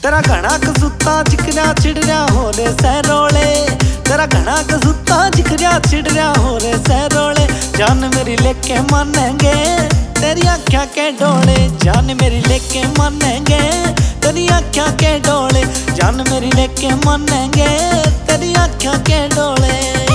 तेरा घना कसूता जिकरिया छिड़रिया हो रे सरोले, तेरा घना कसूता जिकरिया छिड़रिया हो रे सरोले। जान मेरी लेके मानेंगे तेरी आँखों के डोले, जान मेरी लेके मानेंगे तेरी आँखों के डोले, जान मेरी लेके मानेंगे तेरी आँखों के डोले।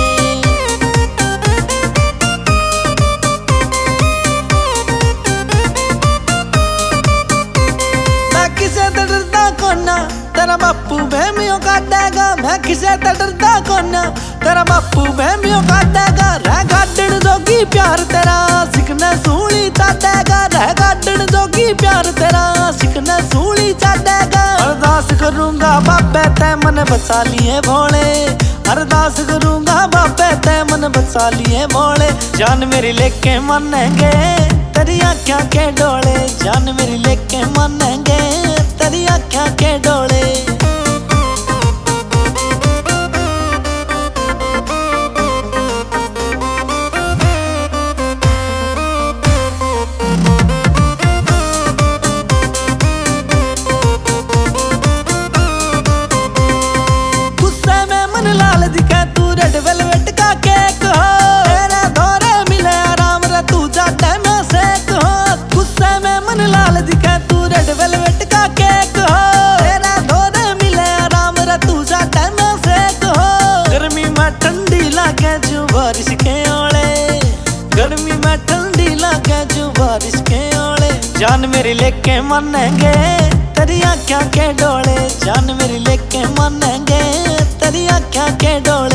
मैं किसे तो डरदा कोना तेरा बापू बहमियों काटेगा, मैं किसे तो डरदा कोना तेरा बापू बहमियों काटेगा। रह गाडन जोगी प्यार तेरा सिकने सूली चाटेगा, रह गाडन जोगी प्यार तेरा सिकने सूली चाटेगा। अरदास करूंगा बाबे ते मन बचा लिए भोले, अरदास करूंगा बाबे ते मन बचा लिए भोले। जान मेरी लेके मानेंगे तेरी आँखों के डोले, जान मेरी लेके मानेंगे तेरी आँखों के डोले। लाल दिखे तू रेड वेलवेट का केक हो, तेरे दौरे मिले आराम रे तू जाटे में सेक हो। गुस्से में मन लाल दिखे तू रेड वेलवेट का केक हो, तेरे दौरे मिले आराम रे तू जाटे में सेक हो। गर्मी में ठंडी लागे जो बारिश के ओले, गर्मी में ठंडी लागे जो बारिश के ओले। जान मेरी लेके मानेंगे तेरी आँखों के डोले, जान मेरी लेके मानेंगे तेरी आँखों के डोले।